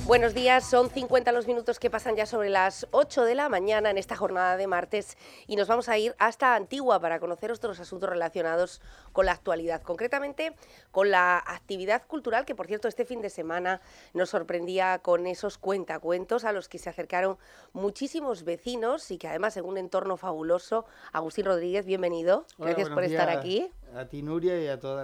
Buenos días, son 50 los minutos que pasan ya sobre las 8 de la mañana en esta jornada de martes y nos vamos a ir hasta Antigua para conocer otros asuntos relacionados con la actualidad, concretamente con la actividad cultural que, por cierto, este fin de semana nos sorprendía con esos cuentacuentos a los que se acercaron muchísimos vecinos y que además en un entorno fabuloso. Agustín Rodríguez, bienvenido, Hola, gracias por estar aquí. A ti, Nuria, y a todos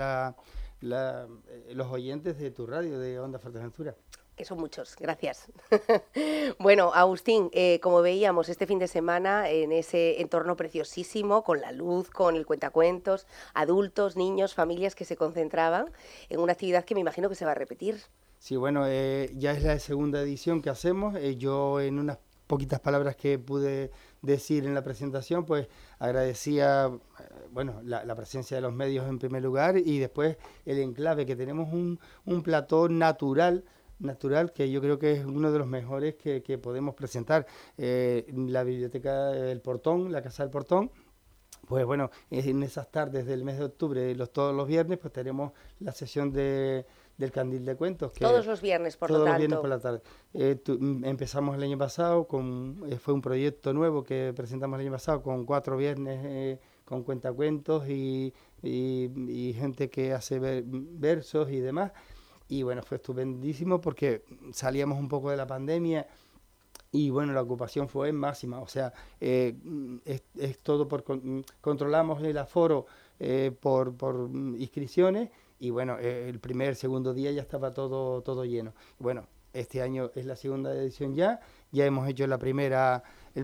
los oyentes de tu radio, de Onda Fuerteventura. Que son muchos, gracias. Bueno, Agustín, como veíamos este fin de semana en ese entorno preciosísimo, con la luz, con el cuentacuentos, adultos, niños, familias que se concentraban en una actividad que me imagino que se va a repetir. Sí, bueno, ya es la segunda edición que hacemos. Yo en unas poquitas palabras que pude decir en la presentación, pues agradecía la presencia de los medios en primer lugar y después el enclave, que tenemos un plató natural que yo creo que es uno de los mejores que podemos presentar. La biblioteca El Portón, la Casa del Portón, pues bueno, en esas tardes del mes de octubre, todos los viernes, pues tenemos la sesión del Candil de Cuentos. Todos los viernes, por lo tanto. Todos los viernes por la tarde. Empezamos el año pasado, fue un proyecto nuevo que presentamos el año pasado con 4 viernes con cuentacuentos y gente que hace versos y demás. Y bueno, fue estupendísimo porque salíamos un poco de la pandemia y bueno, la ocupación fue máxima. O sea, es todo controlamos el aforo por inscripciones y bueno, el segundo día ya estaba todo lleno. Bueno, este año es la segunda edición ya hemos hecho la primera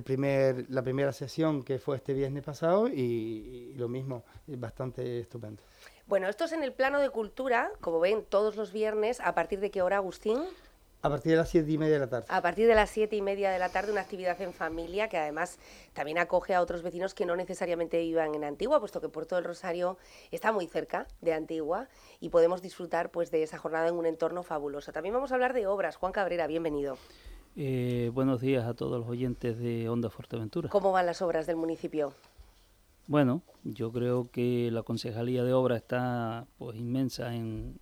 sesión que fue este viernes pasado y lo mismo, es bastante estupendo. Bueno, esto es en el plano de cultura, como ven, todos los viernes. ¿A partir de qué hora, Agustín? A partir de las 7:30 de la tarde. A partir de las 7:30 de la tarde, una actividad en familia que además también acoge a otros vecinos que no necesariamente vivan en Antigua, puesto que Puerto del Rosario está muy cerca de Antigua y podemos disfrutar pues de esa jornada en un entorno fabuloso. También vamos a hablar de obras. Juan Cabrera, bienvenido. Buenos días a todos los oyentes de Onda Fuerteventura. ¿Cómo van las obras del municipio? Bueno, yo creo que la Concejalía de Obras está pues inmensa en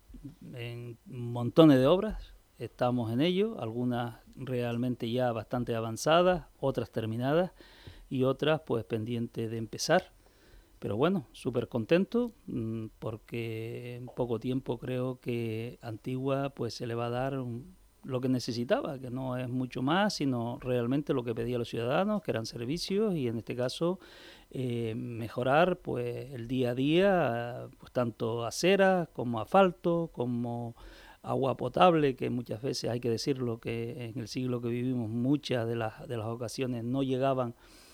montones de obras. Estamos en ello, algunas realmente ya bastante avanzadas, otras terminadas y otras pues pendientes de empezar. Pero bueno, súper contento porque en poco tiempo creo que Antigua pues se le va a dar lo que necesitaba, que no es mucho más, sino realmente lo que pedían los ciudadanos, que eran servicios y en este caso mejorar pues el día a día, pues tanto aceras como asfalto, como agua potable, que muchas veces hay que decirlo que en el siglo que vivimos muchas de las ocasiones no llegaban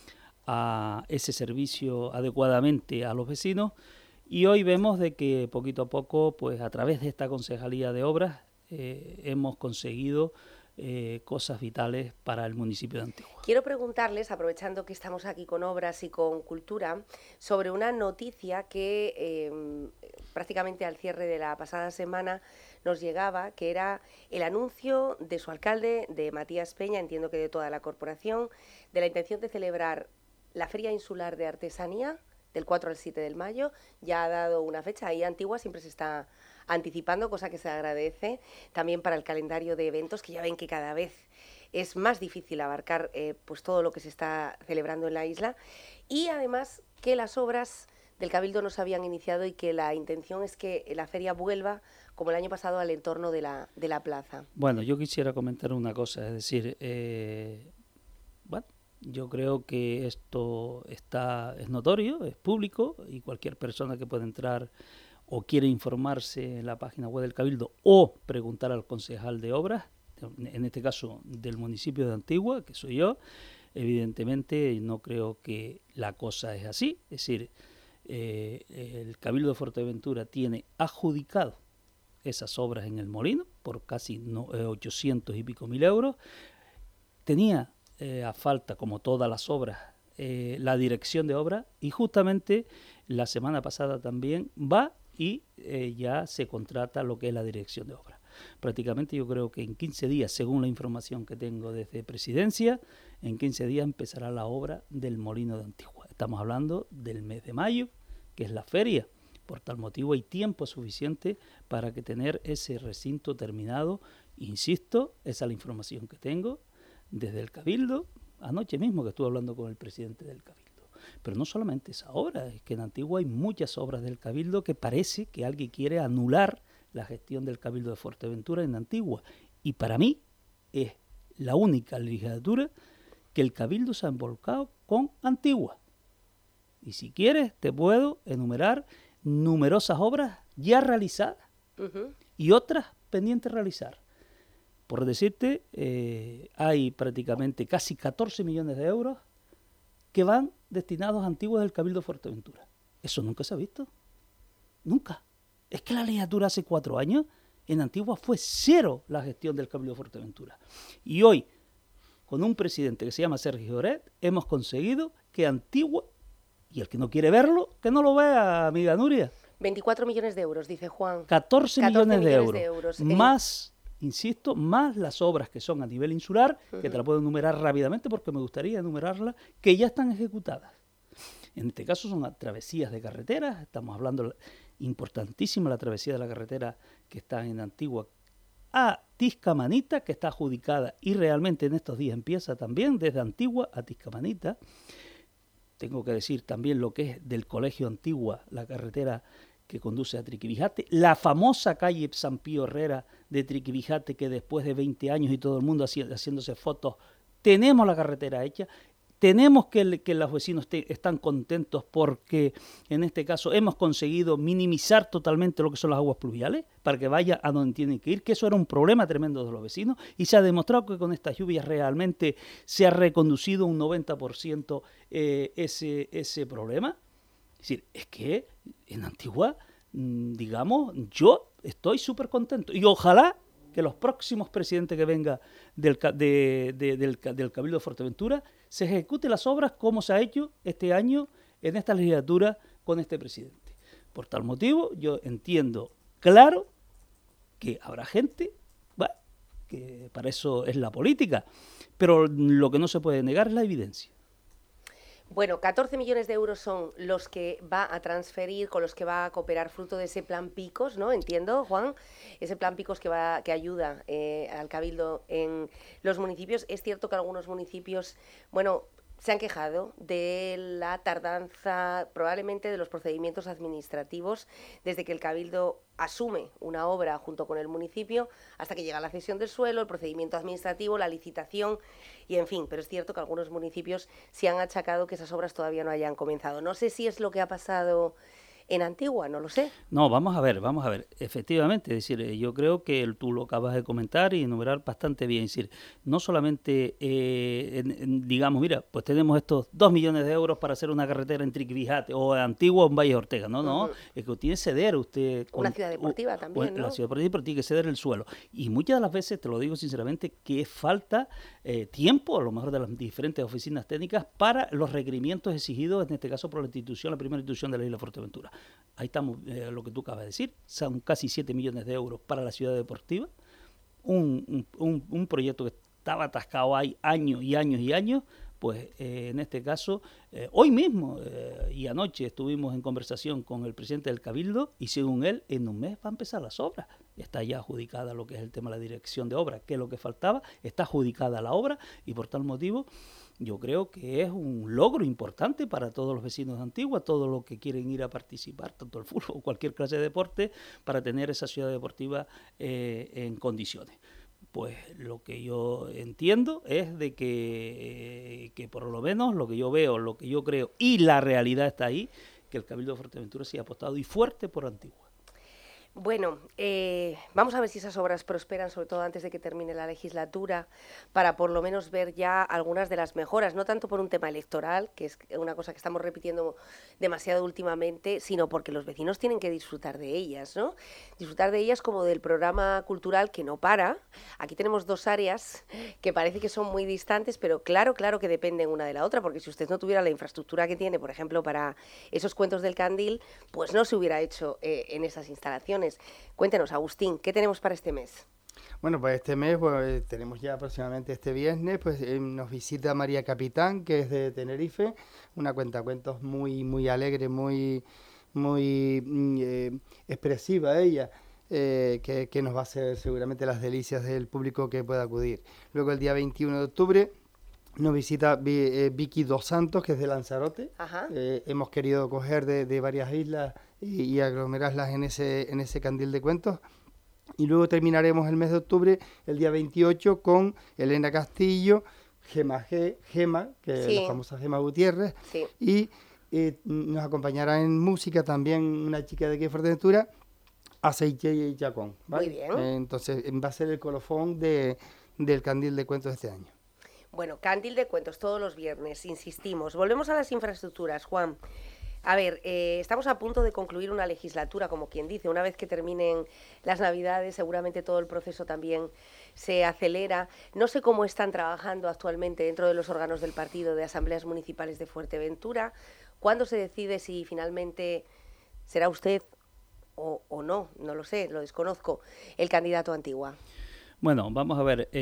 a ese servicio adecuadamente a los vecinos, y hoy vemos de que poquito a poco pues a través de esta Concejalía de Obras hemos conseguido cosas vitales para el municipio de Antigua. Quiero preguntarles, aprovechando que estamos aquí con obras y con cultura, sobre una noticia que prácticamente al cierre de la pasada semana nos llegaba, que era el anuncio de su alcalde, de Matías Peña, entiendo que de toda la corporación, de la intención de celebrar la Feria Insular de Artesanía del 4 al 7 de mayo. Ya ha dado una fecha, ahí Antigua siempre se está anticipando, cosa que se agradece también para el calendario de eventos, que ya ven que cada vez es más difícil abarcar pues todo lo que se está celebrando en la isla, y además que las obras del Cabildo no se habían iniciado y que la intención es que la feria vuelva como el año pasado al entorno de la plaza. Bueno, yo quisiera comentar una cosa, es decir, yo creo que esto es notorio, es público y cualquier persona que pueda entrar o quiere informarse en la página web del Cabildo o preguntar al concejal de obras, en este caso del municipio de Antigua, que soy yo, evidentemente no creo que la cosa es así. Es decir, el Cabildo de Fuerteventura tiene adjudicado esas obras en el Molino por casi 800 y pico mil euros. Tenía a falta, como todas las obras, la dirección de obra, y justamente la semana pasada también va y ya se contrata lo que es la dirección de obra. Prácticamente yo creo que en 15 días, según la información que tengo desde Presidencia, en 15 días empezará la obra del Molino de Antigua. Estamos hablando del mes de mayo, que es la feria. Por tal motivo hay tiempo suficiente para que tener ese recinto terminado Insisto, esa es la información que tengo desde el Cabildo, anoche mismo que estuve hablando con el presidente del Cabildo. Pero no solamente esa obra, es que en Antigua hay muchas obras del Cabildo que parece que alguien quiere anular la gestión del Cabildo de Fuerteventura en Antigua. Y para mí es la única legislatura que el Cabildo se ha involucrado con Antigua. Y si quieres, te puedo enumerar numerosas obras ya realizadas y otras pendientes de realizar. Por decirte, hay prácticamente casi 14 millones de euros que van destinados a Antigua del Cabildo de Fuerteventura. Eso nunca se ha visto. Nunca. Es que la legislatura hace 4 años, en Antigua fue cero la gestión del Cabildo de Fuerteventura. Y hoy, con un presidente que se llama Sergio Oret, hemos conseguido que Antigua, y el que no quiere verlo, que no lo vea, amiga Nuria. 24 millones de euros, dice Juan. 14 millones de euros. Más, insisto, más las obras que son a nivel insular, que te la puedo enumerar rápidamente porque me gustaría enumerarlas, que ya están ejecutadas. En este caso son travesías de carreteras, estamos hablando importantísima la travesía de la carretera que está en Antigua a Tiscamanita, que está adjudicada y realmente en estos días empieza también desde Antigua a Tiscamanita. Tengo que decir también lo que es del Colegio Antigua, la carretera que conduce a Triquibijate, la famosa calle San Pío Herrera de Triquibijate, que después de 20 años y todo el mundo haciéndose fotos, tenemos la carretera hecha. Tenemos que los vecinos están contentos porque en este caso hemos conseguido minimizar totalmente lo que son las aguas pluviales para que vaya a donde tienen que ir, que eso era un problema tremendo de los vecinos y se ha demostrado que con estas lluvias realmente se ha reconducido un 90% ese problema. Es decir, es que en Antigua, digamos, yo estoy súper contento y ojalá que los próximos presidentes que venga del Cabildo de Fuerteventura se ejecuten las obras como se ha hecho este año en esta legislatura con este presidente. Por tal motivo, yo entiendo claro que habrá gente, bueno, que para eso es la política, pero lo que no se puede negar es la evidencia. Bueno, 14 millones de euros son los que va a transferir, con los que va a cooperar fruto de ese plan Picos, ¿no? Entiendo, Juan, ese plan Picos que ayuda al Cabildo en los municipios. Es cierto que algunos municipios, bueno, se han quejado de la tardanza, probablemente de los procedimientos administrativos, desde que el Cabildo asume una obra junto con el municipio hasta que llega la cesión del suelo, el procedimiento administrativo, la licitación y en fin, pero es cierto que algunos municipios se han achacado que esas obras todavía no hayan comenzado. No sé si es lo que ha pasado en Antigua, no lo sé. No, vamos a ver, efectivamente, es decir, yo creo que tú lo acabas de comentar y enumerar bastante bien, es decir, no solamente, digamos, mira, pues tenemos estos 2 millones de euros para hacer una carretera en Triquibijate o Antigua o en Valle Ortega, no, es que tiene que ceder usted. Una ciudad deportiva también, ¿no? La ciudad deportiva, pero tiene que ceder el suelo. Y muchas de las veces, te lo digo sinceramente, que falta tiempo, a lo mejor de las diferentes oficinas técnicas, para los requerimientos exigidos, en este caso por la primera institución de la isla de Fuerteventura. Ahí estamos, lo que tú acabas de decir, son casi 7 millones de euros para la ciudad deportiva, un proyecto que estaba atascado ahí años y años y años, pues en este caso, hoy mismo y anoche estuvimos en conversación con el presidente del Cabildo y según él, en un mes va a empezar las obras. Está ya adjudicada lo que es el tema de la dirección de obra, que es lo que faltaba, está adjudicada la obra y por tal motivo yo creo que es un logro importante para todos los vecinos de Antigua, todos los que quieren ir a participar, tanto el fútbol o cualquier clase de deporte, para tener esa ciudad deportiva en condiciones. Pues lo que yo entiendo es de que por lo menos lo que yo veo, lo que yo creo y la realidad está ahí, que el Cabildo de Fuerteventura se ha apostado y fuerte por Antigua. Bueno, vamos a ver si esas obras prosperan, sobre todo antes de que termine la legislatura, para por lo menos ver ya algunas de las mejoras, no tanto por un tema electoral, que es una cosa que estamos repitiendo demasiado últimamente, sino porque los vecinos tienen que disfrutar de ellas, ¿no? Disfrutar de ellas como del programa cultural que no para. Aquí tenemos dos áreas que parece que son muy distantes, pero claro que dependen una de la otra, porque si usted no tuviera la infraestructura que tiene, por ejemplo, para esos cuentos del Candil, pues no se hubiera hecho en esas instalaciones. Cuéntenos, Agustín, ¿qué tenemos para este mes? Bueno, pues este mes tenemos ya aproximadamente este viernes, pues nos visita María Capitán, que es de Tenerife, una cuentacuentos muy alegre, muy expresiva ella. que nos va a hacer seguramente las delicias del público que pueda acudir. Luego el día 21 de octubre nos visita Vicky Dos Santos, que es de Lanzarote. Hemos querido coger de varias islas y aglomerarlas en ese candil de cuentos. Y luego terminaremos el mes de octubre, el día 28, con Elena Castillo, Gema, que es la famosa Gema Gutiérrez, y nos acompañará en música también una chica de aquí de Fuerteventura, Aceite y Chacón, ¿vale? Muy bien. Entonces va a ser el colofón del candil de cuentos de este año. Bueno, candil de cuentos todos los viernes, insistimos. Volvemos a las infraestructuras, Juan. A ver, estamos a punto de concluir una legislatura, como quien dice. Una vez que terminen las Navidades, seguramente todo el proceso también se acelera. No sé cómo están trabajando actualmente dentro de los órganos del partido de asambleas municipales de Fuerteventura. ¿Cuándo se decide si finalmente será usted o no? No lo sé, lo desconozco, el candidato a Antigua. Bueno, vamos a ver.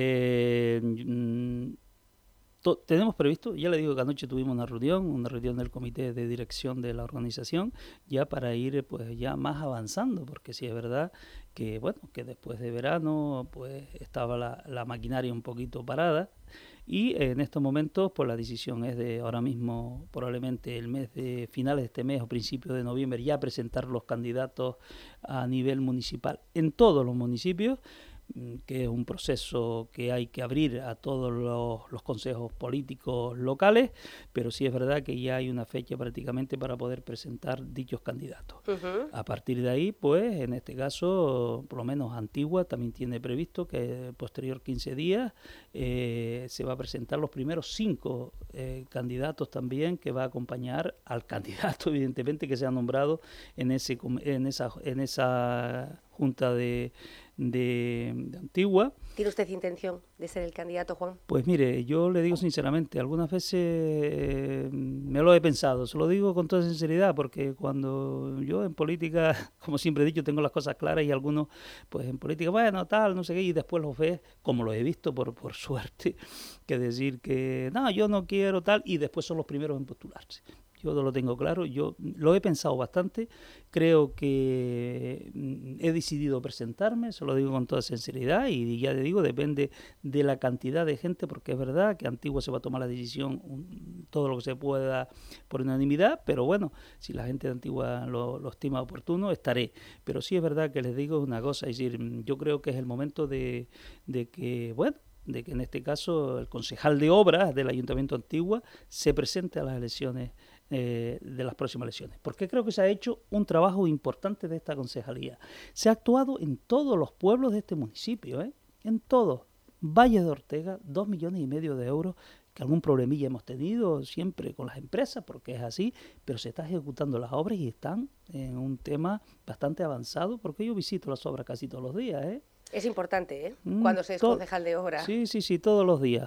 Tenemos previsto, ya le digo que anoche tuvimos una reunión del comité de dirección de la organización, ya para ir pues ya más avanzando, porque sí es verdad que bueno, que después de verano pues estaba la maquinaria un poquito parada, y en estos momentos pues la decisión es de ahora mismo, probablemente el mes de finales de este mes o principios de noviembre, ya presentar los candidatos a nivel municipal en todos los municipios, que es un proceso que hay que abrir a todos los consejos políticos locales, pero sí es verdad que ya hay una fecha prácticamente para poder presentar dichos candidatos. A partir de ahí, pues, en este caso, por lo menos Antigua también tiene previsto que posterior 15 días se va a presentar los primeros 5 candidatos también, que va a acompañar al candidato, evidentemente, que se ha nombrado en esa junta de Antigua. ¿Tiene usted intención de ser el candidato, Juan? Pues mire, yo le digo sinceramente, algunas veces me lo he pensado, se lo digo con toda sinceridad, porque cuando yo en política, como siempre he dicho, tengo las cosas claras, y algunos, pues en política, bueno, tal, no sé qué, y después los ves, como lo he visto por suerte, que decir que no, yo no quiero tal, y después son los primeros en postularse. Yo lo tengo claro, yo lo he pensado bastante, creo que he decidido presentarme, se lo digo con toda sinceridad, y ya le digo, depende de la cantidad de gente, porque es verdad que Antigua se va a tomar la decisión todo lo que se pueda por unanimidad, pero bueno, si la gente de Antigua lo estima oportuno, estaré. Pero sí es verdad que les digo una cosa, es decir, yo creo que es el momento de que, bueno, de que en este caso el concejal de obras del Ayuntamiento de Antigua se presente a las elecciones de las próximas elecciones, porque creo que se ha hecho un trabajo importante de esta concejalía. Se ha actuado en todos los pueblos de este municipio, en todos. Valle de Ortega, 2,5 millones de euros, que algún problemilla hemos tenido siempre con las empresas, porque es así, pero se están ejecutando las obras y están en un tema bastante avanzado, porque yo visito las obras casi todos los días. Es importante, cuando se es concejal de obra. Sí, todos los días.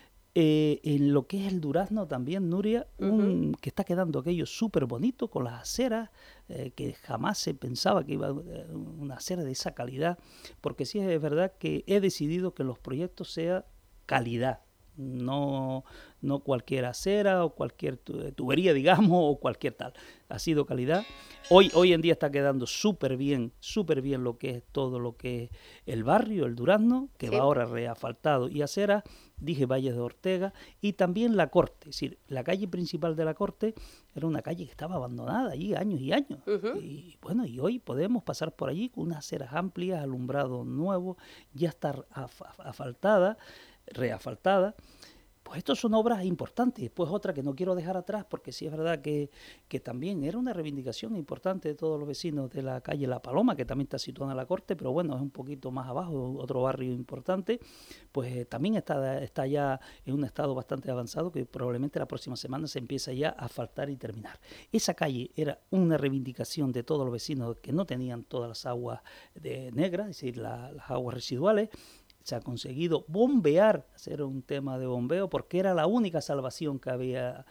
En lo que es el Durazno también, Nuria, que está quedando aquello súper bonito con las aceras, que jamás se pensaba que iba a una acera de esa calidad, porque sí es verdad que he decidido que los proyectos sean calidad, no cualquier acera o cualquier tubería, digamos, o cualquier tal. Ha sido calidad. Hoy en día está quedando súper bien lo que es todo lo que es el barrio, el Durazno, que va ahora reasfaltado y acera. Dije Valle de Ortega, y también la Corte, es decir, la calle principal de la Corte era una calle que estaba abandonada allí años y años. Y bueno, y hoy podemos pasar por allí con unas aceras amplias, alumbrado nuevo, ya está asfaltada, reasfaltada. Pues estas son obras importantes. Después otra que no quiero dejar atrás, porque sí es verdad que también era una reivindicación importante de todos los vecinos de la calle La Paloma, que también está situada en la Corte, pero bueno, es un poquito más abajo, otro barrio importante, pues también está ya en un estado bastante avanzado, que probablemente la próxima semana se empieza ya a asfaltar y terminar. Esa calle era una reivindicación de todos los vecinos que no tenían todas las aguas negras, es decir, las aguas residuales. Se ha conseguido bombear, hacer un tema de bombeo, porque era la única salvación que había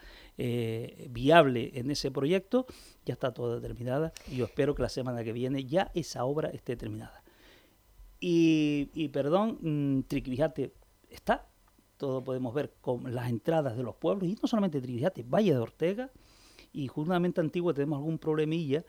viable en ese proyecto. Ya está toda terminada, y yo espero que la semana que viene ya esa obra esté terminada. Y perdón, Triquijate está, todo podemos ver con las entradas de los pueblos, y no solamente Triquijate, Valle de Ortega, y justamente Antigua tenemos algún problemilla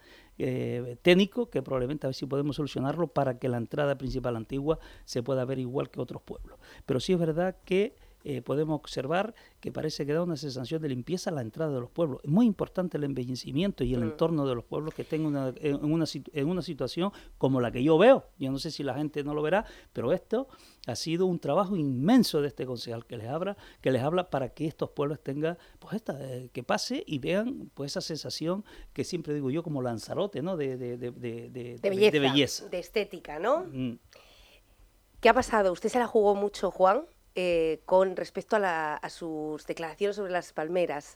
técnico que probablemente a ver si podemos solucionarlo para que la entrada principal Antigua se pueda ver igual que otros pueblos. Pero sí es verdad que podemos observar que parece que da una sensación de limpieza a la entrada de los pueblos. Es muy importante el embellecimiento y el entorno de los pueblos que estén en una situación como la que yo veo. Yo no sé si la gente no lo verá, pero esto ha sido un trabajo inmenso de este concejal que les habla para que estos pueblos tengan, pues que pase y vean pues esa sensación que siempre digo yo como Lanzarote, ¿no? De belleza. De estética, ¿no? ¿Qué ha pasado? ¿Usted se la jugó mucho, Juan? Con respecto a sus declaraciones sobre las palmeras.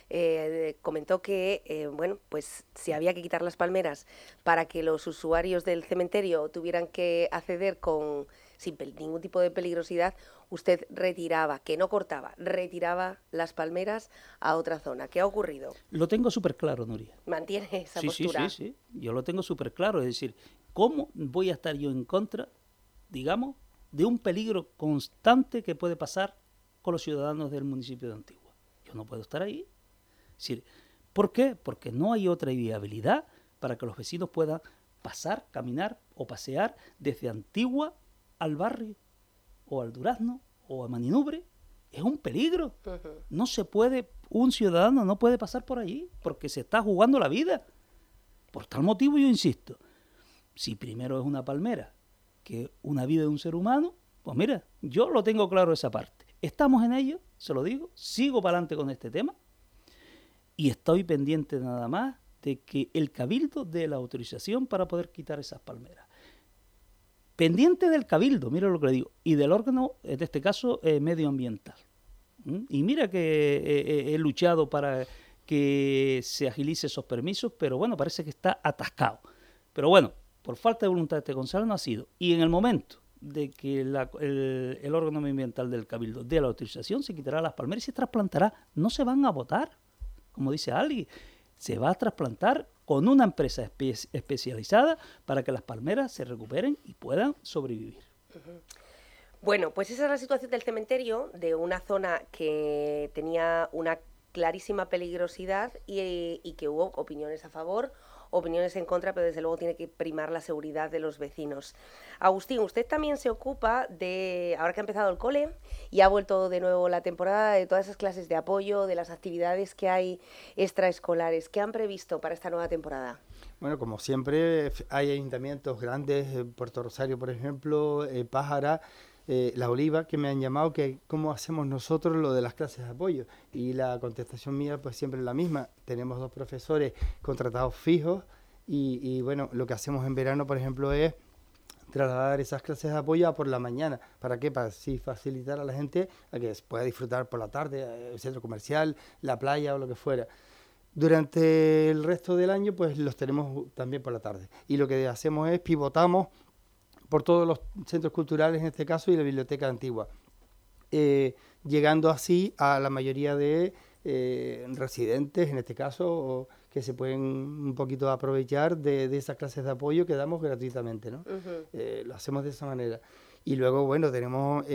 Comentó que, bueno, pues si había que quitar las palmeras para que los usuarios del cementerio tuvieran que acceder sin ningún tipo de peligrosidad, usted retiraba, que no cortaba, retiraba las palmeras a otra zona. ¿Qué ha ocurrido? Lo tengo súper claro, Nuria. ¿Mantiene esa postura? Sí. Yo lo tengo súper claro. Es decir, ¿cómo voy a estar yo en contra, digamos, de un peligro constante que puede pasar con los ciudadanos del municipio de Antigua? Yo no puedo estar ahí. Es decir, ¿por qué? Porque no hay otra viabilidad para que los vecinos puedan pasar, caminar o pasear desde Antigua al barrio, o al Durazno, o a Maninubre. Es un peligro. No se puede, un ciudadano no puede pasar por allí, porque se está jugando la vida. Por tal motivo yo insisto, si primero es una palmera que una vida de un ser humano, pues mira, yo lo tengo claro esa parte. Estamos en ello, se lo digo, sigo para adelante con este tema y estoy pendiente nada más de que el Cabildo dé la autorización para poder quitar esas palmeras. Pendiente del Cabildo, mira lo que le digo, y del órgano, en este caso, medioambiental. Y mira que he luchado para que se agilice esos permisos, pero bueno, parece que está atascado. Pero bueno, por falta de voluntad de este concejal no ha sido. Y en el momento de que el órgano medioambiental del Cabildo dé la autorización, se quitará las palmeras y se trasplantará. No se van a botar, como dice alguien. Se va a trasplantar con una empresa especializada para que las palmeras se recuperen y puedan sobrevivir. Bueno, pues esa es la situación del cementerio, de una zona que tenía una clarísima peligrosidad y que hubo opiniones a favor, opiniones en contra, pero desde luego tiene que primar la seguridad de los vecinos. Agustín, usted también se ocupa de, ahora que ha empezado el cole y ha vuelto de nuevo la temporada, de todas esas clases de apoyo, de las actividades que hay extraescolares. ¿Qué han previsto para esta nueva temporada? Bueno, como siempre, hay ayuntamientos grandes, Puerto Rosario, por ejemplo, Pájara, La Oliva, que me han llamado que cómo hacemos nosotros lo de las clases de apoyo. Y la contestación mía pues siempre es la misma. Tenemos 2 profesores contratados fijos y bueno, lo que hacemos en verano, por ejemplo, es trasladar esas clases de apoyo a por la mañana. ¿Para qué? Para así facilitar a la gente a que pueda disfrutar por la tarde, el centro comercial, la playa o lo que fuera. Durante el resto del año pues los tenemos también por la tarde. Y lo que hacemos es pivotamos por todos los centros culturales en este caso y la biblioteca antigua, llegando así a la mayoría de residentes en este caso que se pueden un poquito aprovechar de esas clases de apoyo que damos gratuitamente, ¿no? Lo hacemos de esa manera. Y luego, bueno, tenemos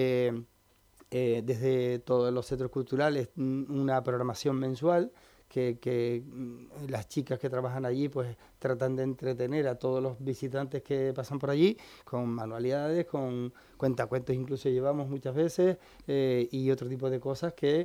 desde todos los centros culturales una programación mensual que las chicas que trabajan allí pues tratan de entretener a todos los visitantes que pasan por allí con manualidades, con cuentacuentos incluso llevamos muchas veces y otro tipo de cosas que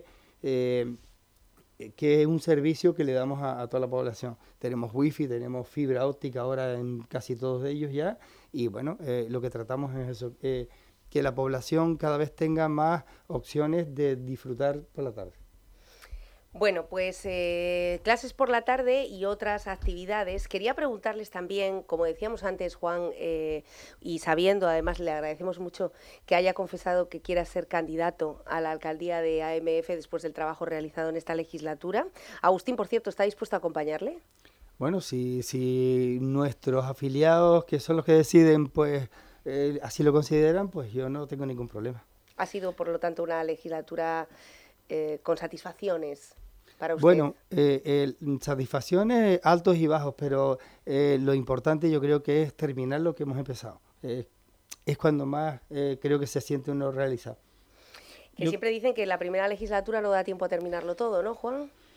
es un servicio que le damos a toda la población. Tenemos wifi, tenemos fibra óptica ahora en casi todos ellos ya y bueno, lo que tratamos es eso, que la población cada vez tenga más opciones de disfrutar por la tarde. Bueno, pues clases por la tarde y otras actividades. Quería preguntarles también, como decíamos antes, Juan, y sabiendo, además le agradecemos mucho que haya confesado que quiera ser candidato a la alcaldía de AMF después del trabajo realizado en esta legislatura. Agustín, por cierto, ¿está dispuesto a acompañarle? Bueno, si nuestros afiliados, que son los que deciden, pues así lo consideran, pues yo no tengo ningún problema. Ha sido, por lo tanto, una legislatura con satisfacciones para usted. Bueno, satisfacciones altos y bajos, pero lo importante yo creo que es terminar lo que hemos empezado. Es cuando más creo que se siente uno realizado. Siempre dicen que la primera legislatura no da tiempo a terminarlo todo, ¿no, Juan?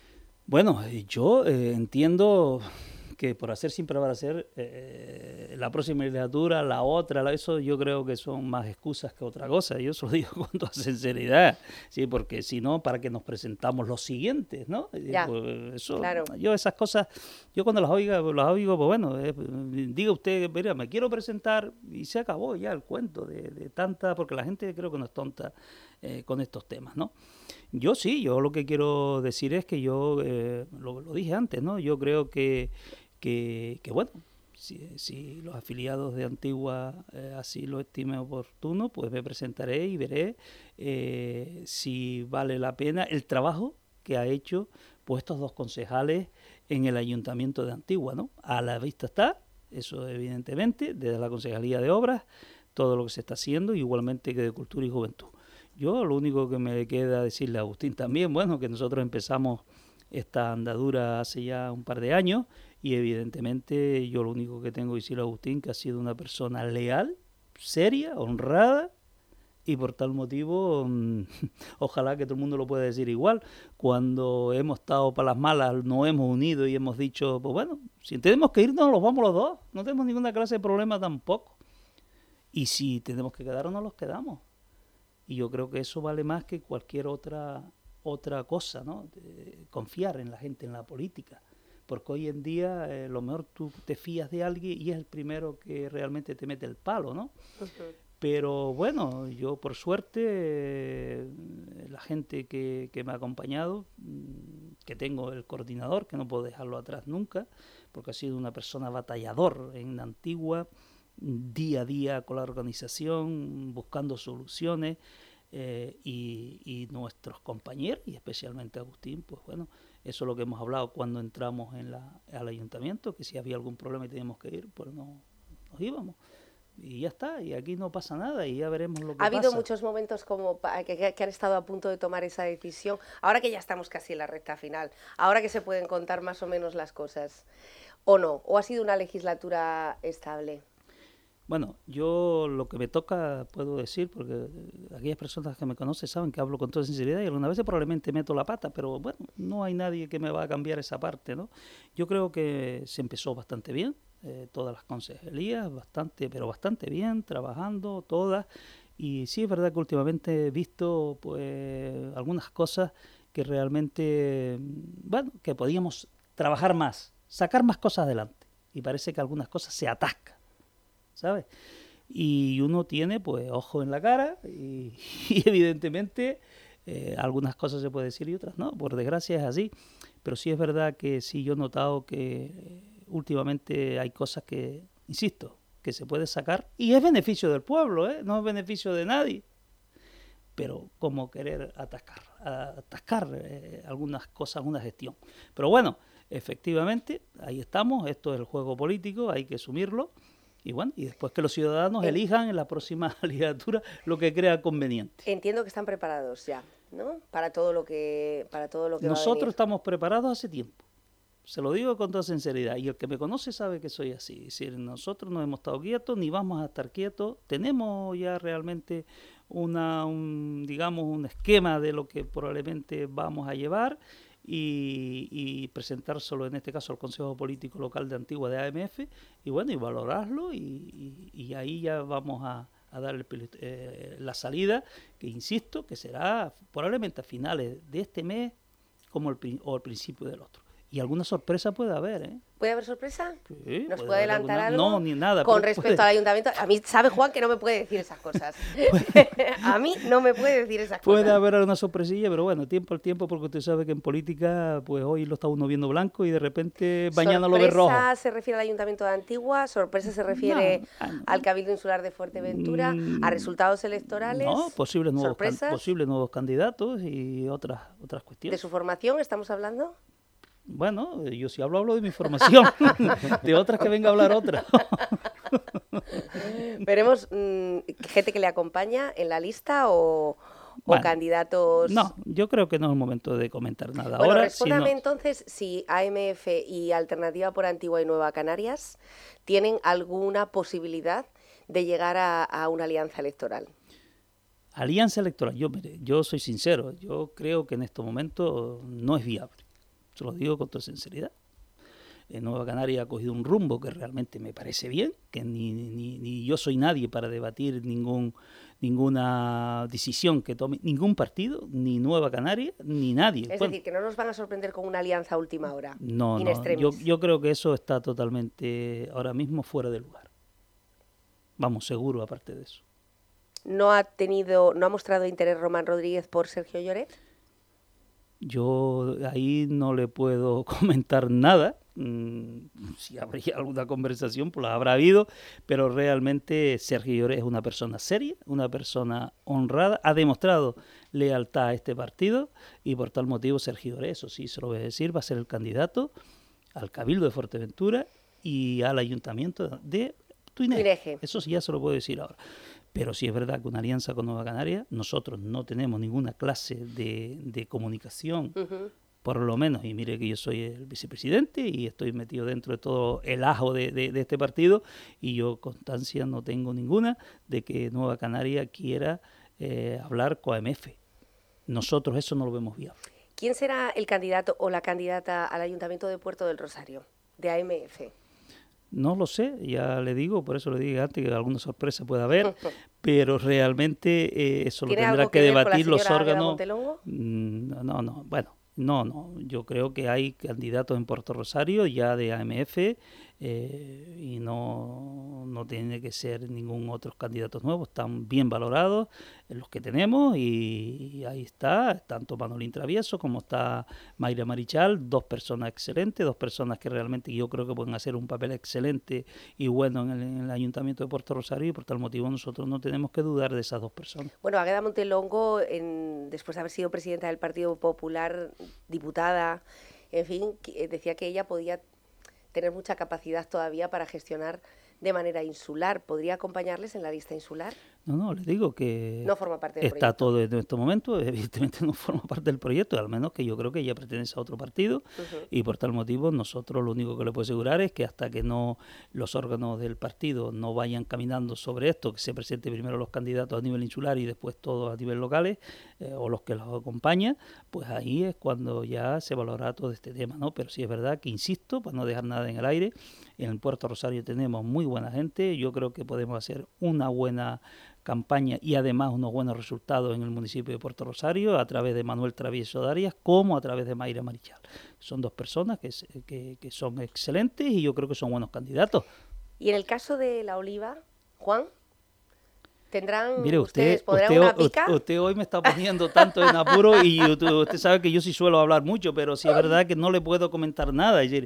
Bueno, yo entiendo que por hacer siempre va a ser la próxima legislatura, la otra, eso yo creo que son más excusas que otra cosa. Yo eso lo digo con toda sinceridad, sí, porque si no, ¿para qué nos presentamos los siguientes, no? Ya, Pues eso, claro. yo esas cosas, yo cuando las oigo, pues bueno, diga usted, mira, me quiero presentar y se acabó ya el cuento de tanta, porque la gente creo que no es tonta con estos temas, ¿no? Yo sí, yo lo que quiero decir es que yo, lo dije antes, ¿no? Yo creo que bueno, si los afiliados de Antigua así lo estimen oportuno, pues me presentaré y veré si vale la pena el trabajo que ha hecho pues estos dos concejales en el Ayuntamiento de Antigua, ¿no? A la vista está, eso evidentemente, desde la Concejalía de Obras, todo lo que se está haciendo, igualmente que de Cultura y Juventud. Yo lo único que me queda decirle a Agustín también, bueno, que nosotros empezamos esta andadura hace ya un par de años y evidentemente yo lo único que tengo que decirle a Agustín que ha sido una persona leal, seria, honrada y por tal motivo ojalá que todo el mundo lo pueda decir igual. Cuando hemos estado para las malas nos hemos unido y hemos dicho, pues bueno, si tenemos que irnos nos vamos los dos, no tenemos ninguna clase de problema tampoco. Y si tenemos que quedarnos nos los quedamos. Y yo creo que eso vale más que cualquier otra cosa, ¿no? Confiar en la gente, en la política. Porque hoy en día lo mejor tú te fías de alguien y es el primero que realmente te mete el palo, ¿no? Uh-huh. Pero bueno, yo por suerte, la gente que me ha acompañado, que tengo el coordinador, que no puedo dejarlo atrás nunca, porque ha sido una persona batallador en Antigua, día a día con la organización, buscando soluciones, y nuestros compañeros, y especialmente Agustín, pues bueno, eso es lo que hemos hablado cuando entramos al ayuntamiento, que si había algún problema y teníamos que ir, pues nos íbamos. Y ya está, y aquí no pasa nada y ya veremos lo que pasa. Ha habido muchos momentos como que han estado a punto de tomar esa decisión, ahora que ya estamos casi en la recta final, ahora que se pueden contar más o menos las cosas, ¿o no? ¿O ha sido una legislatura estable? Bueno, yo lo que me toca puedo decir, porque aquellas personas que me conocen saben que hablo con toda sinceridad y algunas veces probablemente meto la pata, pero bueno, no hay nadie que me va a cambiar esa parte, ¿no? Yo creo que se empezó bastante bien, todas las concejalías, pero bastante bien, trabajando todas, y sí es verdad que últimamente he visto pues algunas cosas que realmente, bueno, que podíamos trabajar más, sacar más cosas adelante, y parece que algunas cosas se atascan, ¿sabes? Y uno tiene pues ojo en la cara y evidentemente algunas cosas se puede decir y otras no, por desgracia es así, pero sí es verdad que sí yo he notado que últimamente hay cosas que, insisto, que se puede sacar y es beneficio del pueblo, no es beneficio de nadie, pero como querer atascar algunas cosas, alguna gestión. Pero bueno, efectivamente, ahí estamos, esto es el juego político, hay que asumirlo. Y bueno, y después que los ciudadanos elijan en la próxima legislatura lo que crea conveniente. Entiendo que están preparados ya, ¿no? Para todo lo que nosotros estamos preparados hace tiempo. Se lo digo con toda sinceridad. Y el que me conoce sabe que soy así. Es decir, nosotros no hemos estado quietos ni vamos a estar quietos. Tenemos ya realmente un esquema de lo que probablemente vamos a llevar. Y presentárselo en este caso al Consejo Político Local de Antigua de AMF y bueno, y valorarlo y ahí ya vamos a dar la salida, que insisto, que será probablemente a finales de este mes o al principio del otro. Y alguna sorpresa puede haber, ¿eh? ¿Puede haber sorpresa? Sí, ¿Nos puede adelantar algo? No, ni nada. Con respecto al ayuntamiento, a mí sabe Juan que no me puede decir esas cosas. A mí no me puede decir esas cosas. Puede haber alguna sorpresilla, pero bueno, tiempo al tiempo, porque usted sabe que en política, pues hoy lo está uno viendo blanco y de repente mañana lo ve rojo. ¿Sorpresa se refiere al Ayuntamiento de Antigua? ¿Sorpresa se refiere al Cabildo Insular de Fuerteventura? ¿A resultados electorales? No, posibles nuevos candidatos y otras cuestiones. ¿De su formación estamos hablando? Bueno, yo si hablo de mi formación, de otras que venga a hablar otra. ¿Veremos gente que le acompaña en la lista o candidatos? No, yo creo que no es el momento de comentar nada. Bueno, ahora. Respóndame entonces si AMF y Alternativa por Antigua y Nueva Canarias tienen alguna posibilidad de llegar a una alianza electoral. Alianza electoral, yo soy sincero, yo creo que en estos momentos no es viable. se lo digo con toda sinceridad. Nueva Canaria ha cogido un rumbo que realmente me parece bien, que ni yo soy nadie para debatir ninguna decisión que tome ningún partido, ni Nueva Canaria, ni nadie. Es decir, que no nos van a sorprender con una alianza a última hora. No, yo creo que eso está totalmente ahora mismo fuera de lugar. Vamos, seguro, aparte de eso. ¿No ha mostrado interés Román Rodríguez por Sergio Lloret? Yo ahí no le puedo comentar nada. Si habría alguna conversación, pues la habrá habido, pero realmente Sergio Lloret es una persona seria, una persona honrada, ha demostrado lealtad a este partido y por tal motivo Sergio Lloret, eso sí se lo voy a decir, va a ser el candidato al Cabildo de Fuerteventura y al Ayuntamiento de Tuineje. Eso sí ya se lo puedo decir ahora. Pero sí es verdad que una alianza con Nueva Canaria, nosotros no tenemos ninguna clase de comunicación, por lo menos, y mire que yo soy el vicepresidente y estoy metido dentro de todo el ajo de este partido, y yo constancia no tengo ninguna de que Nueva Canaria quiera hablar con AMF. Nosotros eso no lo vemos viable. ¿Quién será el candidato o la candidata al Ayuntamiento de Puerto del Rosario, de AMF? No lo sé, ya le digo, por eso le dije antes que alguna sorpresa puede haber, pero realmente eso lo tendrá que debatir los órganos. No, yo creo que hay candidatos en Puerto Rosario ya de AMF y no tiene que ser ningún otro candidato nuevo, están bien valorados los que tenemos y ahí está, tanto Manolín Travieso como está Mayra Marichal, dos personas excelentes, dos personas que realmente yo creo que pueden hacer un papel excelente y bueno en el Ayuntamiento de Puerto Rosario y por tal motivo nosotros no tenemos que dudar de esas dos personas. Bueno, Águeda Montelongo, después de haber sido presidenta del Partido Popular, diputada, en fin, decía que ella podía tener mucha capacidad todavía para gestionar de manera insular. ¿Podría acompañarles en la lista insular? No, les digo que no forma parte del está proyecto. Todo en este momento, evidentemente no forma parte del proyecto, al menos que yo creo que ella pertenece a otro partido y por tal motivo nosotros lo único que le puedo asegurar es que hasta que no los órganos del partido no vayan caminando sobre esto, que se presenten primero los candidatos a nivel insular y después todos a nivel locales o los que los acompañan, pues ahí es cuando ya se valorará todo este tema, ¿no? Pero sí es verdad que, insisto, para no dejar nada en el aire, en el Puerto Rosario tenemos muy buena gente, yo creo que podemos hacer una buena campaña y además unos buenos resultados en el municipio de Puerto Rosario a través de Manuel Travieso Darias como a través de Mayra Marichal. Son dos personas que son excelentes y yo creo que son buenos candidatos. Y en el caso de La Oliva, Juan, ¿tendrán Mire, ustedes una pica? Usted hoy me está poniendo tanto en apuro y usted sabe que yo sí suelo hablar mucho, pero sí es verdad que no le puedo comentar nada. Es decir,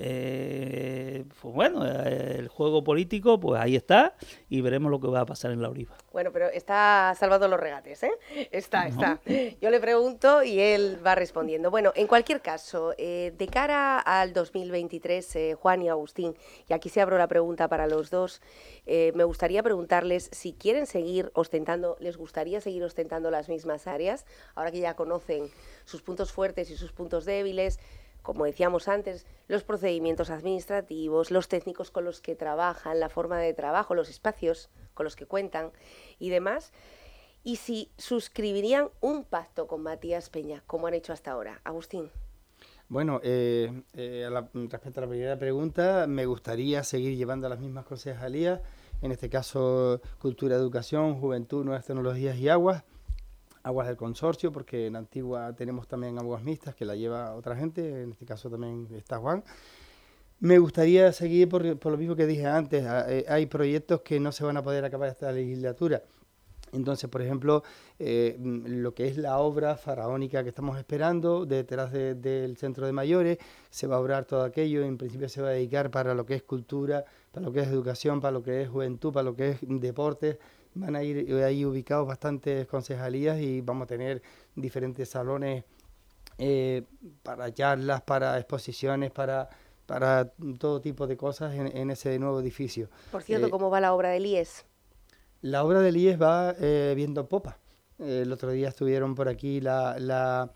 pues bueno, el juego político, pues ahí está y veremos lo que va a pasar en La Oliva. Bueno, pero está salvando los regates, ¿eh? Está. Yo le pregunto y él va respondiendo. Bueno, en cualquier caso, de cara al 2023, Juan y Agustín, y aquí se abro la pregunta para los dos, me gustaría preguntarles si quieren les gustaría seguir ostentando las mismas áreas, ahora que ya conocen sus puntos fuertes y sus puntos débiles, como decíamos antes, los procedimientos administrativos, los técnicos con los que trabajan, la forma de trabajo, los espacios con los que cuentan y demás, y si suscribirían un pacto con Matías Peña, como han hecho hasta ahora. Agustín. Bueno, respecto a la primera pregunta, me gustaría seguir llevando las mismas concejalías, en este caso Cultura, Educación, Juventud, Nuevas Tecnologías y Aguas del consorcio, porque en Antigua tenemos también aguas mixtas que la lleva otra gente, en este caso también está Juan. Me gustaría seguir por lo mismo que dije antes, hay proyectos que no se van a poder acabar esta legislatura. Entonces, por ejemplo, lo que es la obra faraónica que estamos esperando detrás del centro de mayores, se va a obrar todo aquello, en principio se va a dedicar para lo que es cultura, para lo que es educación, para lo que es juventud, para lo que es deportes. Van a ir ahí ubicados bastantes concejalías y vamos a tener diferentes salones para charlas, para exposiciones, para todo tipo de cosas en ese nuevo edificio. Por cierto, ¿cómo va la obra del IES? La obra del IES va viento popa. El otro día estuvieron por aquí Lali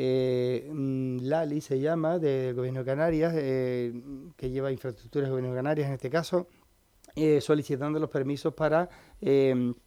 se llama, del Gobierno de Canarias, que lleva infraestructuras del Gobierno de Canarias en este caso, solicitando los permisos para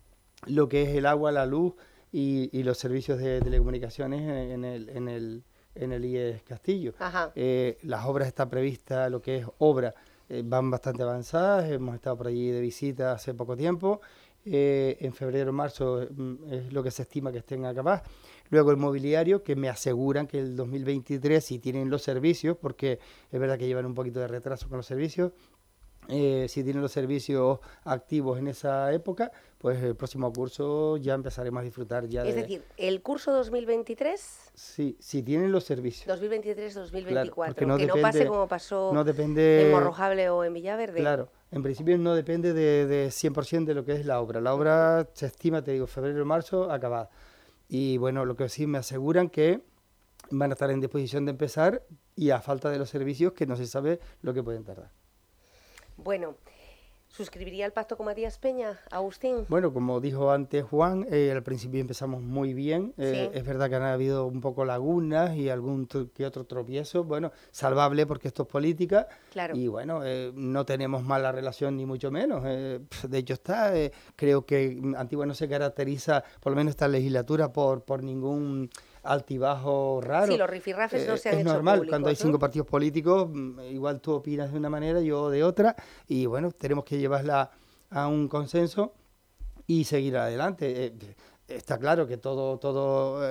lo que es el agua, la luz y los servicios de telecomunicaciones en en el IES Castillo. Ajá. Las obras están previstas, lo que es obra, van bastante avanzadas, hemos estado por allí de visita hace poco tiempo. En febrero, marzo es lo que se estima que estén acabadas. Luego el mobiliario, que me aseguran que el 2023, si tienen los servicios, porque es verdad que llevan un poquito de retraso con los servicios, si tienen los servicios activos en esa época, pues el próximo curso ya empezaremos a disfrutar ya Es decir, el curso 2023... Sí, si tienen los servicios. 2023-2024, claro, que no pase como pasó no depende, en Morrojable o en Villaverde. Claro, en principio no depende de 100% de lo que es la obra. La obra se estima, te digo, febrero o marzo acabada. Y bueno, lo que sí me aseguran que van a estar en disposición de empezar y a falta de los servicios que no se sabe lo que pueden tardar. Bueno, ¿suscribiría el pacto con Matías Peña, Agustín? Bueno, como dijo antes Juan, al principio empezamos muy bien. Sí. Es verdad que han habido un poco lagunas y algún que otro tropiezo. Bueno, salvable porque esto es política. Claro. Y bueno, no tenemos mala relación ni mucho menos. De hecho creo que Antigua no se caracteriza, por lo menos esta legislatura, por ningún altibajo raro. Sí, los rifirrafes no se han hecho Es normal, públicos, cuando hay 5 ¿no? partidos políticos, igual tú opinas de una manera, yo de otra, y bueno, tenemos que llevarla a un consenso y seguir adelante. Está claro que todo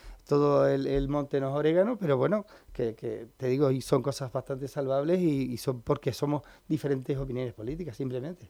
el monte no es orégano, pero bueno, que te digo, y son cosas bastante salvables y son porque somos diferentes opiniones políticas, simplemente.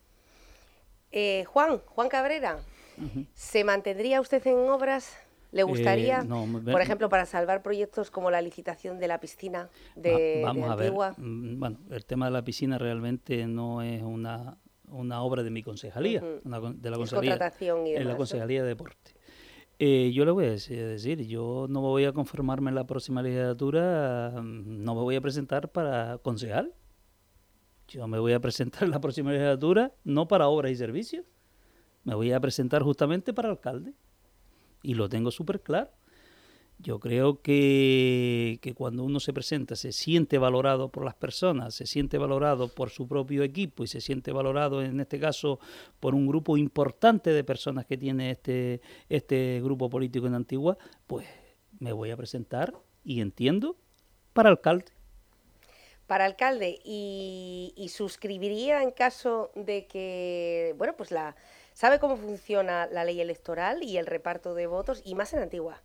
Juan Cabrera, ¿se mantendría usted en obras? ¿Le gustaría, por ejemplo, para salvar proyectos como la licitación de la piscina de Antigua? Bueno, el tema de la piscina realmente no es una obra de mi concejalía, de la concejalía, contratación y demás, en la ¿no? concejalía de deporte. Yo le voy a decir, yo no me voy a conformarme en la próxima legislatura, no me voy a presentar para concejal. Yo me voy a presentar en la próxima legislatura no para obras y servicios, me voy a presentar justamente para alcalde. Y lo tengo súper claro. Yo creo que cuando uno se presenta se siente valorado por las personas, se siente valorado por su propio equipo y se siente valorado, en este caso, por un grupo importante de personas que tiene este grupo político en Antigua, pues me voy a presentar, y entiendo, para alcalde. Para alcalde, y suscribiría en caso de que, bueno, pues sabe cómo funciona la ley electoral y el reparto de votos, y más en Antigua,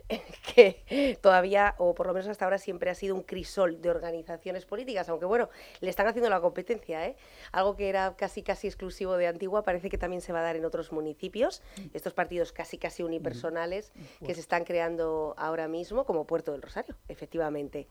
que todavía, o por lo menos hasta ahora, siempre ha sido un crisol de organizaciones políticas, aunque bueno, le están haciendo la competencia, ¿eh? Algo que era casi exclusivo de Antigua, parece que también se va a dar en otros municipios, estos partidos casi unipersonales que se están creando ahora mismo, como Puerto del Rosario, efectivamente.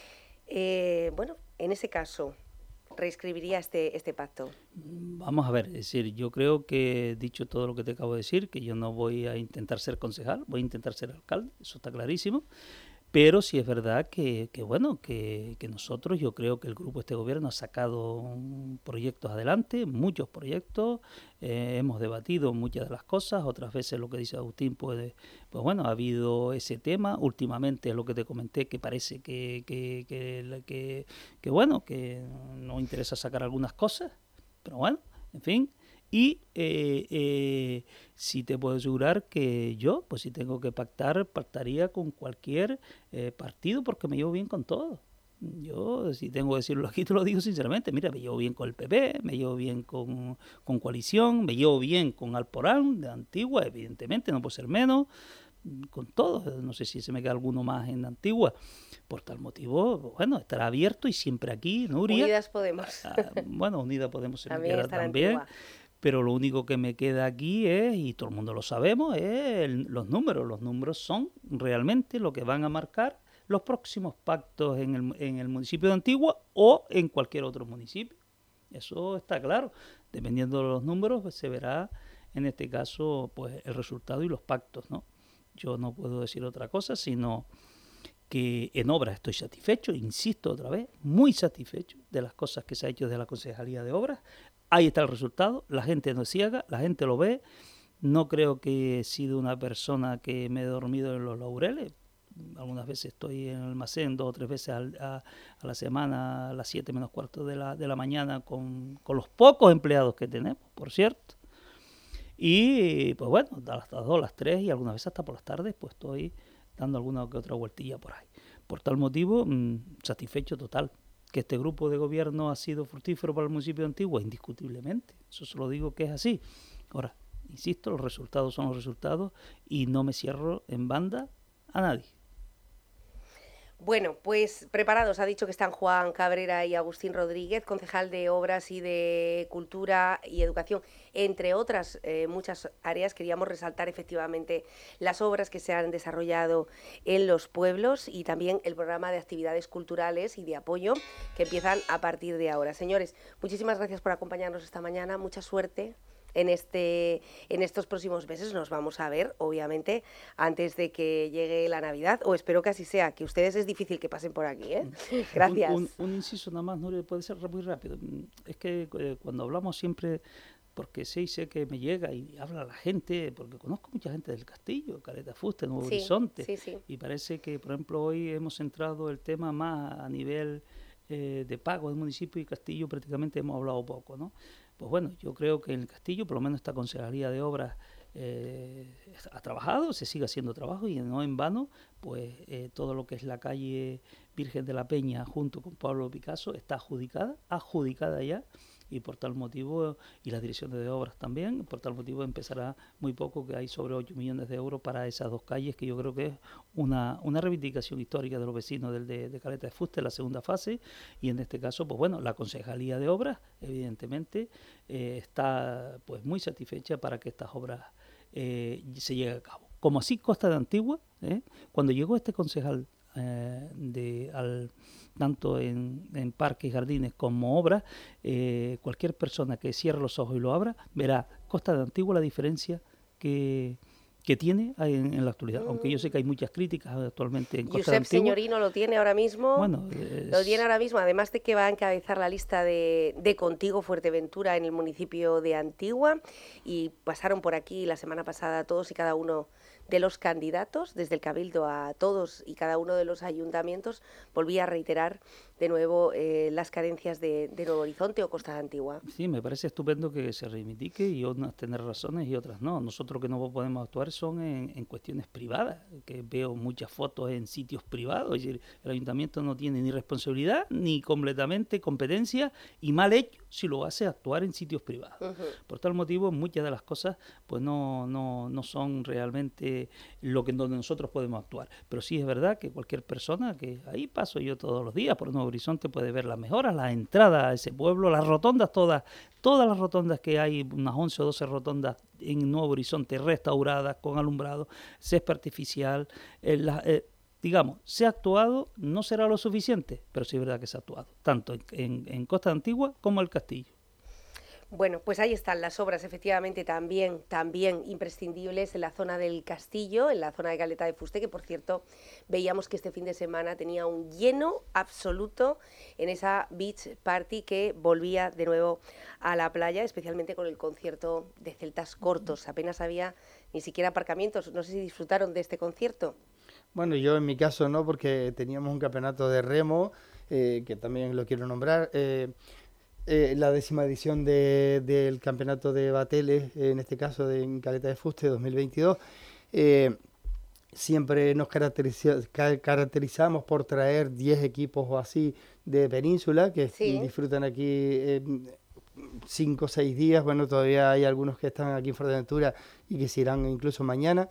Bueno, en ese caso, reescribiría este pacto. Vamos a ver, es decir, yo creo que, dicho todo lo que te acabo de decir, que yo no voy a intentar ser concejal, voy a intentar ser alcalde, eso está clarísimo, pero sí es verdad que nosotros, yo creo que el grupo de este gobierno ha sacado proyectos adelante, muchos proyectos, hemos debatido muchas de las cosas, otras veces lo que dice Agustín, pues bueno, ha habido ese tema, últimamente es lo que te comenté, que parece que bueno, que nos interesa sacar algunas cosas, pero bueno, en fin. Y sí te puedo asegurar que yo, pues si tengo que pactaría con cualquier partido, porque me llevo bien con todo. Yo, si tengo que decirlo aquí, te lo digo sinceramente. Mira, me llevo bien con el PP, me llevo bien con Coalición, me llevo bien con Alporán, de Antigua, evidentemente, no puede ser menos, con todos. No sé si se me queda alguno más en Antigua. Por tal motivo, bueno, estará abierto y siempre aquí, Nuria. Unidas Podemos. Bueno, Unidas Podemos se también me queda también. Pero lo único que me queda aquí es, y todo el mundo lo sabemos, es los números. Los números son realmente lo que van a marcar los próximos pactos en el municipio de Antigua o en cualquier otro municipio. Eso está claro. Dependiendo de los números, pues, se verá, en este caso, pues el resultado y los pactos, ¿no? Yo no puedo decir otra cosa, sino que en obras estoy satisfecho, insisto otra vez, muy satisfecho de las cosas que se ha hecho desde la Concejalía de Obras. Ahí está el resultado, la gente no es ciega, la gente lo ve. No creo que he sido una persona que me he dormido en los laureles. Algunas veces estoy en el almacén 2 o 3 veces a la semana, a las 7 menos cuarto de la mañana, con los pocos empleados que tenemos, por cierto. Y pues bueno, hasta las 2, las 3 y algunas veces hasta por las tardes, pues estoy dando alguna que otra vueltilla por ahí. Por tal motivo, satisfecho total. Que este grupo de gobierno ha sido fructífero para el municipio de Antigua, indiscutiblemente. Eso se lo digo que es así. Ahora, insisto, los resultados son los resultados y no me cierro en banda a nadie. Bueno, pues preparados, ha dicho que están Juan Cabrera y Agustín Rodríguez, concejal de Obras y de Cultura y Educación, entre otras muchas áreas. Queríamos resaltar efectivamente las obras que se han desarrollado en los pueblos y también el programa de actividades culturales y de apoyo que empiezan a partir de ahora. Señores, muchísimas gracias por acompañarnos esta mañana, mucha suerte. En estos próximos meses nos vamos a ver, obviamente, antes de que llegue la Navidad, o espero que así sea, que ustedes es difícil que pasen por aquí, ¿eh? Gracias. Un inciso nada más, Nuria, puede ser muy rápido. Es que cuando hablamos siempre, porque sé que me llega y habla la gente, porque conozco mucha gente del Castillo, Caleta de Fuste, Nuevo Horizonte, sí. Y parece que, por ejemplo, hoy hemos centrado el tema más a nivel de pago del municipio y Castillo prácticamente hemos hablado poco, ¿no? Pues bueno, yo creo que en el Castillo, por lo menos esta Concejalía de Obras ha trabajado, se sigue haciendo trabajo y no en vano, pues todo lo que es la calle Virgen de la Peña junto con Pablo Picasso está adjudicada ya, y por tal motivo, y las direcciones de obras también, por tal motivo empezará muy poco, que hay sobre 8 millones de euros para esas dos calles, que yo creo que es una reivindicación histórica de los vecinos de Caleta de Fuste, la segunda fase, y en este caso, pues bueno, la Concejalía de Obras, evidentemente, está pues muy satisfecha para que estas obras se lleguen a cabo. Como así Costa de Antigua, cuando llegó este concejal tanto en parques y jardines como obras, cualquier persona que cierre los ojos y lo abra, verá Costa de Antigua la diferencia que tiene en la actualidad, aunque yo sé que hay muchas críticas actualmente en Costa de Antigua. Señorino lo tiene ahora mismo, lo tiene ahora mismo, además de que va a encabezar la lista de Contigo Fuerteventura en el municipio de Antigua, y pasaron por aquí la semana pasada todos y cada uno de los candidatos, desde el Cabildo a todos y cada uno de los ayuntamientos. Volví a reiterar de nuevo las carencias de Nuevo Horizonte o Costa de Antigua. Sí, me parece estupendo que se reivindique y unas tener razones y otras no. Nosotros que no podemos actuar son en cuestiones privadas, que veo muchas fotos en sitios privados, es decir, el ayuntamiento no tiene ni responsabilidad ni completamente competencia, y mal hecho si lo hace actuar en sitios privados. Por tal motivo, muchas de las cosas pues no son realmente donde nosotros podemos actuar. Pero sí es verdad que cualquier persona, que ahí paso yo todos los días por Nuevo Horizonte, puede ver las mejoras, las entradas a ese pueblo, las rotondas, todas las rotondas que hay, unas 11 o 12 rotondas en Nuevo Horizonte restauradas, con alumbrado, césped artificial, digamos, se ha actuado, no será lo suficiente, pero sí es verdad que se ha actuado, tanto en Costa de Antigua como el Castillo. Bueno, pues ahí están las obras, efectivamente, también imprescindibles en la zona del Castillo, en la zona de Caleta de Fuste, que por cierto veíamos que este fin de semana tenía un lleno absoluto en esa beach party que volvía de nuevo a la playa, especialmente con el concierto de Celtas Cortos. Apenas había ni siquiera aparcamientos. No sé si disfrutaron de este concierto. Bueno, yo en mi caso no, porque teníamos un campeonato de remo, que también lo quiero nombrar, la 10ª edición del campeonato de Bateles, en este caso en Caleta de Fuste 2022. Siempre nos caracterizamos por traer 10 equipos o así de península, que disfrutan aquí 5 o 6 días. Bueno, todavía hay algunos que están aquí en Fuerteventura y que se irán incluso mañana.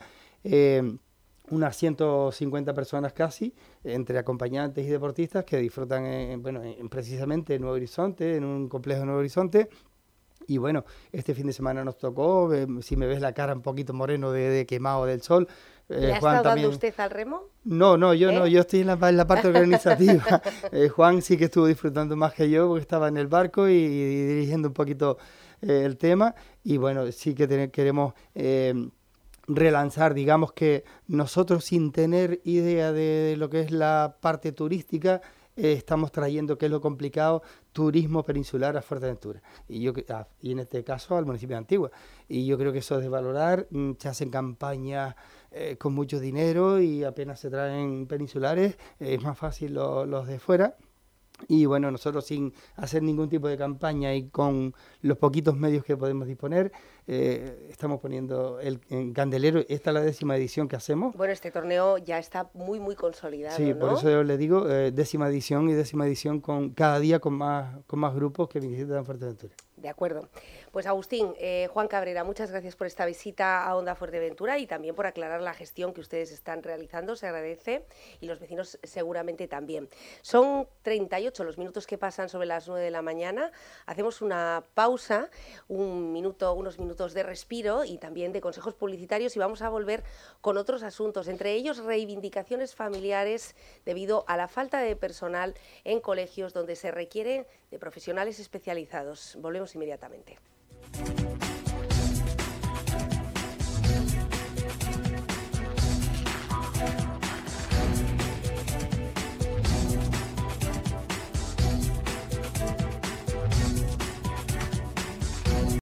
Unas 150 personas casi, entre acompañantes y deportistas, que disfrutan precisamente en Nuevo Horizonte, en un complejo de Nuevo Horizonte. Y bueno, este fin de semana nos tocó, si me ves la cara un poquito moreno de quemado del sol. ¿Le ha estado dando usted al remo? No, yo estoy en la parte organizativa. Juan sí que estuvo disfrutando más que yo, porque estaba en el barco y dirigiendo un poquito el tema. Y bueno, sí que queremos relanzar, digamos que nosotros, sin tener idea de lo que es la parte turística, estamos trayendo, que es lo complicado, turismo peninsular a Fuerteventura y en este caso al municipio de Antigua, y yo creo que eso es de valorar. Se hacen campañas con mucho dinero y apenas se traen peninsulares, es más fácil los de fuera. Y bueno, nosotros sin hacer ningún tipo de campaña y con los poquitos medios que podemos disponer, estamos poniendo en Candelero. Esta es la 10ª edición que hacemos. Bueno, este torneo ya está muy, muy consolidado, Sí, ¿no? por eso yo le digo 10ª edición y 10ª edición cada día con más grupos que visitan Fuerteventura. De acuerdo. Pues Agustín, Juan Cabrera, muchas gracias por esta visita a Onda Fuerteventura y también por aclarar la gestión que ustedes están realizando, se agradece, y los vecinos seguramente también. Son 38 los minutos que pasan sobre las 9 de la mañana, hacemos una pausa, unos minutos de respiro y también de consejos publicitarios, y vamos a volver con otros asuntos, entre ellos reivindicaciones familiares debido a la falta de personal en colegios donde se requieren de profesionales especializados. Volvemos inmediatamente.